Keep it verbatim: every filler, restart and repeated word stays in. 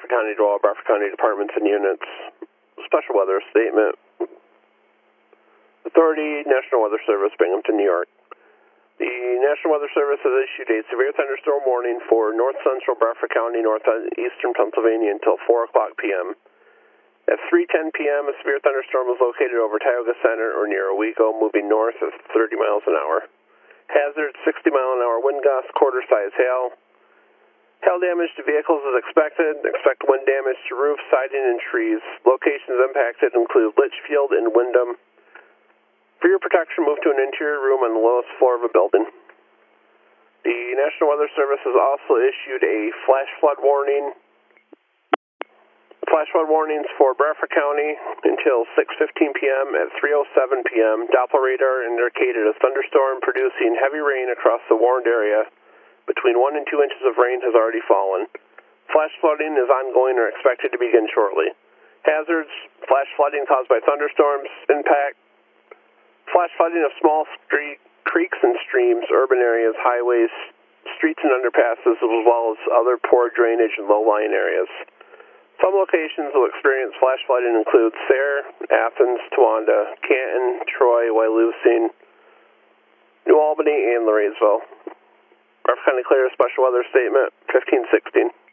Bradford County to all Bradford County departments and units. Special weather statement. Authority, National Weather Service, Binghamton, New York. The National Weather Service has issued a severe thunderstorm warning for north central Bradford County, northeastern Pennsylvania until four o'clock p m At three ten p m, a severe thunderstorm was located over Tioga Center or near Owego, moving north at thirty miles an hour. Hazard, sixty mile an hour wind gusts, quarter-size hail. Hail damage to vehicles is expected. Expect wind damage to roofs, siding, and trees. Locations impacted include Litchfield and Wyndham. For your protection, move to an interior room on the lowest floor of a building. The National Weather Service has also issued a flash flood warning. Flash flood warnings for Bradford County until six fifteen p m At three oh seven p m, Doppler radar indicated a thunderstorm producing heavy rain across the warned area. Between one and two inches of rain has already fallen. Flash flooding is ongoing or expected to begin shortly. Hazards, flash flooding caused by thunderstorms, impact, flash flooding of small street, creeks and streams, urban areas, highways, streets and underpasses, as well as other poor drainage and low-lying areas. Some locations will experience flash flooding include Sayre, Athens, Towanda, Canton, Troy, Wyalusing, New Albany, and Laureysville. Bradford County Clear Special Weather Statement, fifteen sixteen.